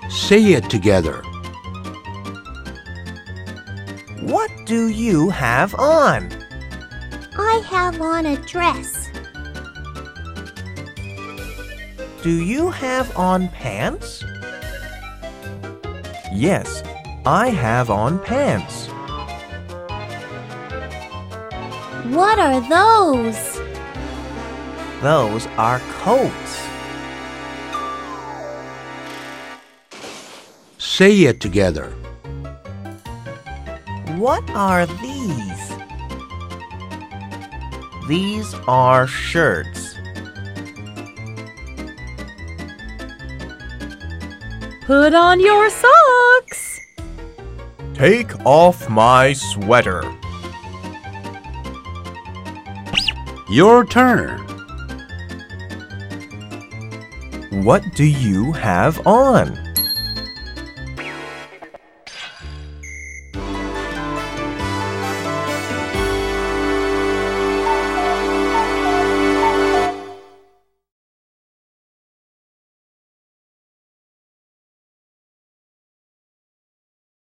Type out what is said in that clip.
Say it together. What do you have on? I have on a dress. Do you have on pants? Yes, I have on pants. What are those? Those are coats. Say it together. What are these? These are shirts. Put on your socks. Take off my sweater. Your turn. What do you have on?